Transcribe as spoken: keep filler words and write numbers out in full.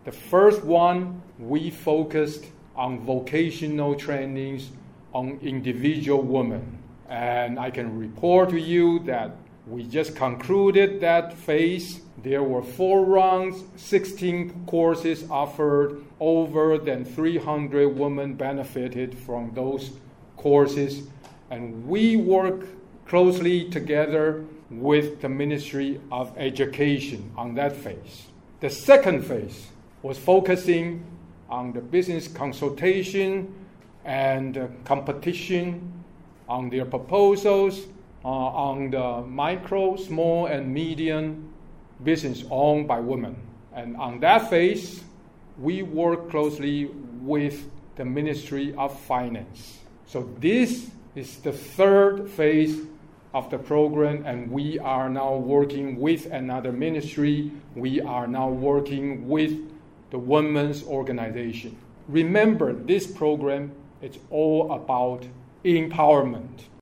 The first one, we focused on vocational trainings on individual women. And I can report to you that we just concluded that phase. There were four rounds, sixteen courses offered. Over than three hundred women benefited from those courses. And we work closely together with the Ministry of Education on that phase. The second phase was focusing on the business consultation and uh, competition, on their proposals, uh, on the micro, small, and medium business owned by women. And on that phase, we work closely with the Ministry of Finance. So this is the third phase of the program, and we are now working with another ministry. We are now working with the women's organization. Remember, this program is all about empowerment.